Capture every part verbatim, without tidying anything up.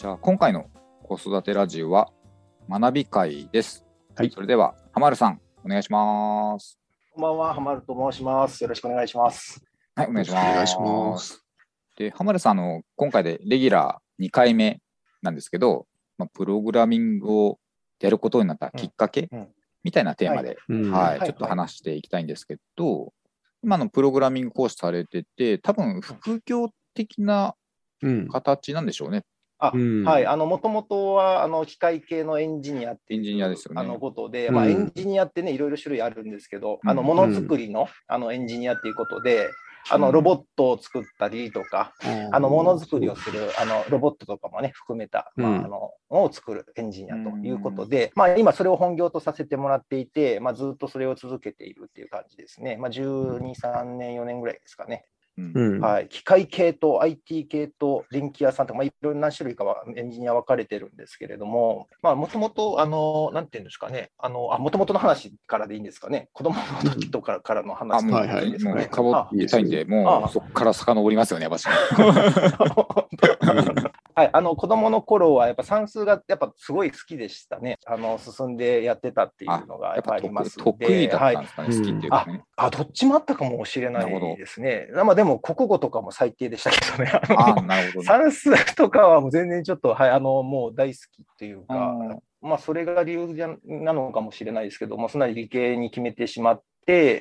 じゃあ今回の子育てラジオは学び会です。 はい。 それでは浜原さんお願いします。 こんばんは、浜原と申します。よろしくお願いします。 はい、お願いします。 お願いします。 で、浜原さんの今回でレギュラーにかいめなんですけど、まあ、プログラミングをやることになったきっかけ、 うんうん、 みたいなテーマで、はいはい、ちょっと話していきたいんですけど、はい、今のプログラミング講師されてて、多分副業的な形なんでしょうね。 あうん、はい、あのもともとはあの機械系のエンジニアっていうエンジニアですよ、ね、あのことで、まあ、エンジニアってねいろいろ種類あるんですけど、うん、あのものづくりの、うん、あのエンジニアっていうことで、あのロボットを作ったりとか、うん、あのものづくりをするあのロボットとかもね含めた、まあ、あのを作るエンジニアということで、うんまあ、今それを本業とさせてもらっていて、まあ、ずっとそれを続けているっていう感じですね。まあ、じゅうに、さんねん、よねんぐらいですかね。うんはい、機械系と アイティー 系と電気屋さんとか、まあ、いろんな種類かはエンジニア分かれてるんですけれども、もともと、あの、なんていうんですかね、あの、あ、もともとの話からでいいんですかね、子供の時とかからの話とかでいいですかね。 深掘りたいんで、もうそこから遡りますよね、私。 はい、あの子供の頃はやっぱ算数がやっぱすごい好きでしたね。あの進んでやってたっていうのがやっぱありますので、 得意だったんですかね、はい、好きっていうかね。 あ、あどっちもあったかもしれないですね。まあでも国語とかも最低でしたけどね。 あなるほどね、 算数とかはもう全然ちょっとはいあのもう大好きっていうか、まあそれが理由じゃなのかもしれないですけど、もうそんなに理系に決めてしまって。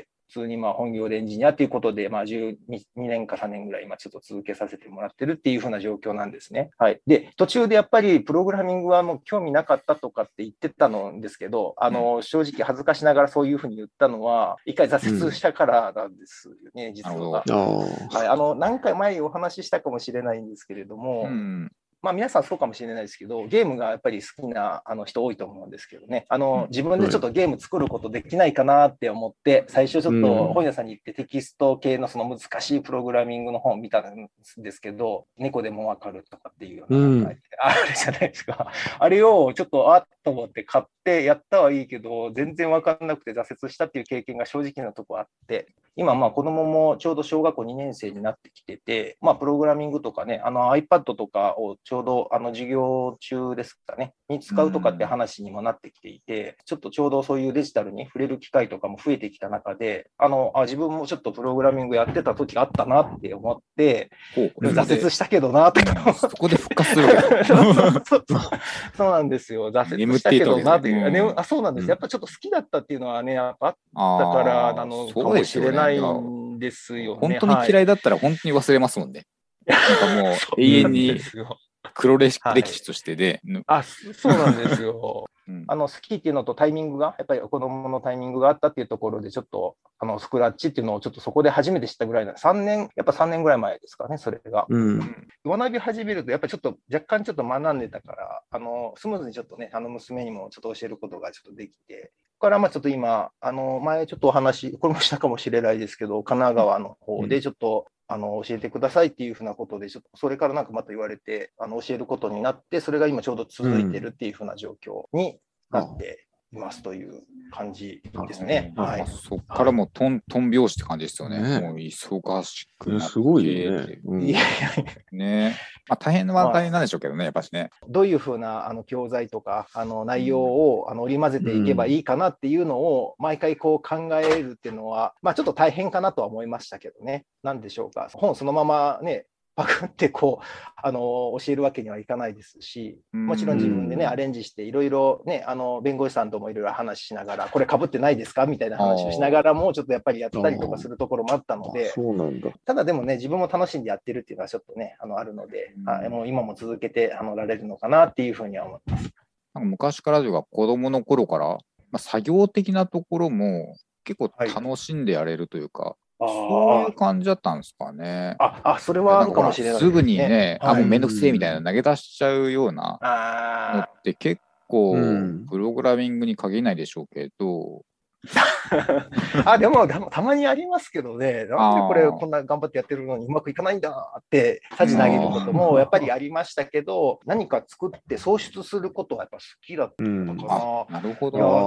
普通にまあ本業でエンジニアということで、まあ、じゅうにねんかさんねんぐらい今ちょっと続けさせてもらってるっていう風な状況なんですね。はい。で、途中でやっぱりプログラミングはもう興味なかったとかって言ってたんですけど、あの、うん、正直恥ずかしながらそういう風に言ったのは、一回挫折したからなんですよね、うん、実は。はい。あの、何回前お話ししたかもしれないんですけれども、うんまあ、皆さんそうかもしれないですけど、ゲームがやっぱり好きなあの人多いと思うんですけどね、あの自分でちょっとゲーム作ることできないかなって思って、最初ちょっと本屋さんに行ってテキスト系のその難しいプログラミングの本を見たんですけど、猫でもわかるとかっていうような、うん、あれじゃないですか。あれをちょっとあっと思って買ってやったはいいけど、全然わかんなくて挫折したっていう経験が正直なとこあって、今まあ子供もちょうど小学校にねん生になってきてて、まあプログラミングとかね、あの iPad とかをちょうどあの授業中ですかね、に使うとかって話にもなってきていて、ちょっとちょうどそういうデジタルに触れる機会とかも増えてきた中で、あのあ自分もちょっとプログラミングやってた時があったなって思って、挫折したけどなって、うん、 そこで復活するわけそうそうそうなんですよ、挫折したけどなっていう、ねうん、あそうなんです、やっぱちょっと好きだったっていうのはね、やっぱあったからなのかもしれないんですよね。 本当に嫌いだったら本当に忘れますもんね。はい、なんかもう永遠に黒歴史としてで、 はい、あそうなんですよ。うん、あの好きっていうのとタイミングがやっぱり子供のタイミングがあったっていうところでちょっとあのスクラッチっていうのをちょっとそこで初めて知ったぐらいなさんねんやっぱさんねんぐらい前ですかねそれが、うん、学び始めるとやっぱりちょっと若干ちょっと学んでたからあのスムーズにちょっとねあの娘にもちょっと教えることがちょっとできてからまあちょっと今あの前ちょっとお話これもしたかもしれないですけど神奈川の方でちょっと、うんあの教えてくださいっていうふうなことでちょっとそれからなんかまた言われてあの教えることになってそれが今ちょうど続いてるっていうふうな状況になっていますという感じですね。 はい、そこからもトントン拍子って感じですよね。ねもう忙しくなってすごいね。 うん、いやいやねまあ、大変は大変なんでしょうけどね、まあ、やっぱしね。 どういうふうなあの教材とかあの内容を、うん、あの織り交ぜていけばいいかなっていうのを毎回こう考えるっていうのは、まあ、ちょっと大変かなとは思いましたけどね。なんでしょうか。本そのままねパクってこうあの教えるわけにはいかないですし、もちろん自分でねアレンジしていろいろねあの弁護士さんともいろいろ話しながらこれ被ってないですかみたいな話をしながらもちょっとやっぱりやったりとかするところもあったので、 そうなんだ。 ただでもね自分も楽しんでやってるっていうのはちょっとねあのあるので、あもう今も続けてあのられるのかなっていうふうには思います。 なんか昔からというか子供の頃から、まあ、作業的なところも結構楽しんでやれるというか、はいそういう感じだったんですかね。 ああ、それはあるかもしれないですね。すぐにね、はい、あ、もうめんどくせえみたいな投げ出しちゃうようなのって結構、プログラミングに限らないでしょうけど。 あ、でも、たまにありますけどね、なんでこれこんな頑張ってやってるのにうまくいかないんだってさじ投げることもやっぱりありましたけど、何か作って創出することはやっぱ好きだったかな。うん、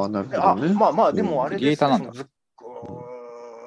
あ、なるほど。 あ、なるほどね。あ、まあまあ、でもあれですね。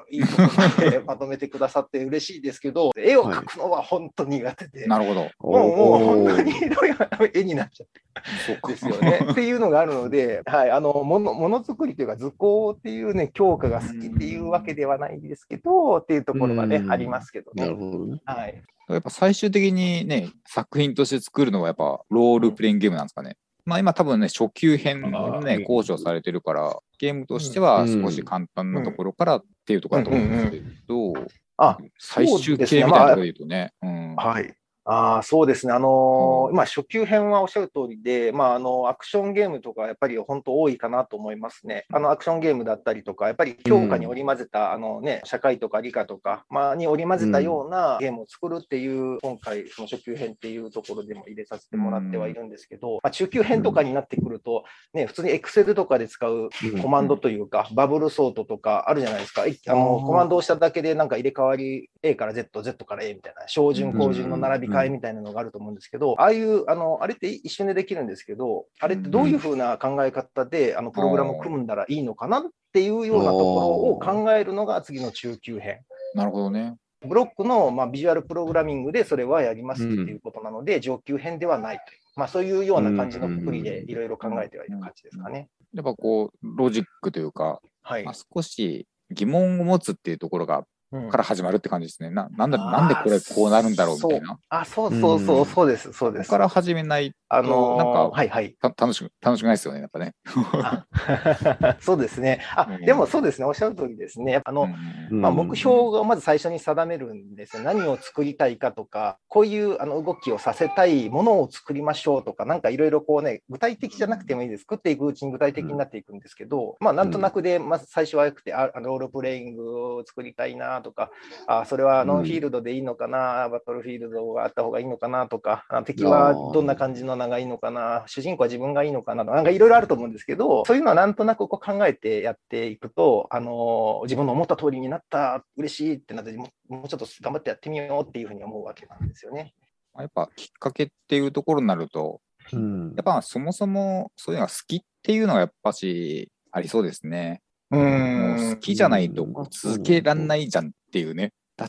いいところでまとめてくださって嬉しいですけど、絵を描くのは本当に苦手で、 なるほど。 もう、もう本当にひどい絵になっちゃってですよね。っていうのがあるので、はい、あの、もの、ものづくりというか図工っていうね、教科が好きっていうわけではないですけど、っていうところがね、ありますけどね。 なるほどね。 はい。 やっぱ最終的にね、作品として作るのはやっぱロールプレイングゲームなんですかね。まあ今多分ね、初級編ね、交渉されてるから、ゲームとしては少し簡単なところからっていうところだと思うんですけど、 あ、 最終形みたいなところで言うとね。うん、 はい。あそうですね、あのー、まあ、初級編はおっしゃる通りで、まあ、あのアクションゲームとかやっぱり本当多いかなと思いますね。あのアクションゲームだったりとか、やっぱり教科に織り交ぜた、うん、あのね、社会とか理科とか、まあ、に織り交ぜたようなゲームを作るっていう、うん、今回、その初級編っていうところでも入れさせてもらってはいるんですけど、まあ、中級編とかになってくると、ね、普通に Excel とかで使うコマンドというか、バブルソートとかあるじゃないですか。あのコマンドをしただけでなんか入れ替わり A から Z、Z から A みたいな、小順、後順の並び替えみたいなのがあると思うんですけど、ああいう、あの、あれって一瞬でできるんですけど、あれってどういうふうな考え方で、あの、プログラムを組むんだらいいのかなっていうようなところを考えるのが次の中級編。 なるほどね。 ブロックの、まあ、ビジュアルプログラミングでそれはやりますっていうことなので、うん、上級編ではないという、まあ、そういうような感じのくくりでいろいろ考えてはいる感じですかね。 やっぱこう、ロジックというか、 はい、 まあ、少し疑問を持つっていうところが、から始まるって感じですね。な、なんだ、なんでこれこうなるんだろうみたいな。 あ、そうそうそう、そうです、そうです。 ここから始めないと、 あのー、 なんか、 はいはい。 楽しく、楽しくないですよね、やっぱね。 そうですね。あ、うん、でもそうですね、おっしゃる通りですね。あの、うん、まあ、目標がまず最初に定めるんですよ。何を作りたいかとか、こういうあの動きをさせたいものを作りましょうとか、なんかいろいろこうね、具体的じゃなくてもいいです。作っていくうちに具体的になっていくんですけど、まあ、なんとなくで、まず最初はよくて、あロールプレイングを作りたいなとか、あそれはノンフィールドでいいのかな、うん、バトルフィールドがあった方がいいのかなとか、敵はどんな感じの名がいいのかな、主人公は自分がいいのかなとか、なんかいろいろあると思うんですけど、そういうのはなんとなくこう考えてやっていくと、あの自分の思った通りになった、嬉しいってなって、もうちょっと頑張ってやってみようっていうふうに思うわけなんですよね。 やっぱきっかけっていうところになると、うん、やっぱそもそもそういうのが好きっていうのがやっぱしありそうですね。 うもう好きじゃないと続けらんないじゃんっていうね。だって、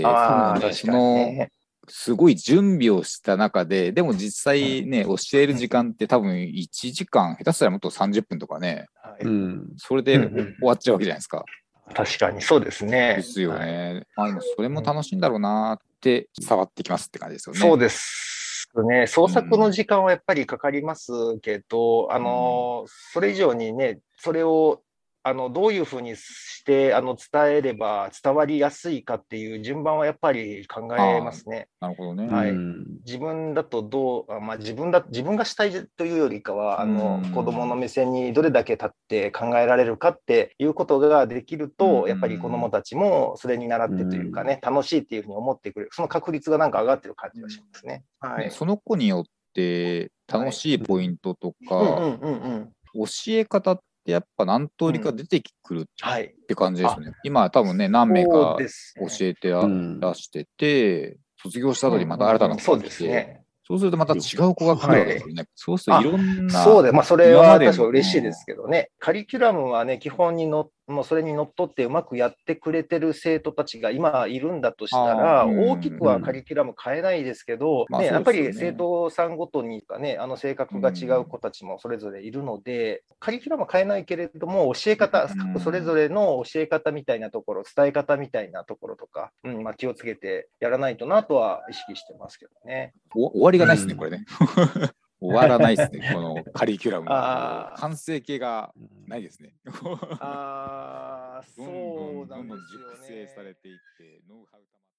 あね、そのすごい準備をした中で、でも実際ね、うん、教える時間って多分いちじかん、下手したらもっとさんじゅっぷんとかね、はい、それで終わっちゃうわけじゃないですか。 確かにそうですね。 ですよね。はい、あでもそれも楽しいんだろうなって触ってきますって感じですよね。 そうですね。創作の時間はやっぱりかかりますけど、うん、あのそれ以上にね、それをあのどういうふうにしてあの伝えれば伝わりやすいかっていう順番はやっぱり考えますね。 なるほどね。 はい、自分だとどう、まあ、自分だ自分がしたいというよりかは、あの子供の目線にどれだけ立って考えられるかっていうことができると、やっぱり子供たちもそれに習ってというかね、楽しいっていうふうに思ってくれる、その確率がなんか上がってる感じがしますね。はい、 その子によって楽しいポイントとか、教え方ってやっぱ何通りか出てくるって感じですね。うんはい、今多分ね、何名か教えてらしてて、ね、うん、卒業した後にまた新たな子が来て、うんうん、そうですね。そうするとまた違う子が来るわけですよね。はい、そうするといろんな。 そうで、まあそれは確か嬉しいですけどね。カリキュラムはね、基本にのもうそれにのっとってうまくやってくれてる生徒たちが今いるんだとしたら、うん、大きくはカリキュラム変えないですけど、うんね、やっぱり生徒さんごとにかね、あの性格が違う子たちもそれぞれいるので、うん、カリキュラムは変えないけれども、教え方、うん、それぞれの教え方みたいなところ、伝え方みたいなところとか、うんまあ、気をつけてやらないとなとは意識してますけどね。 お終わりがないですね、これね。終わらないですね、このカリキュラムは。完成形がないですね。 ああ、そうなんですよね。 どんどん熟成されていって、ノウハウ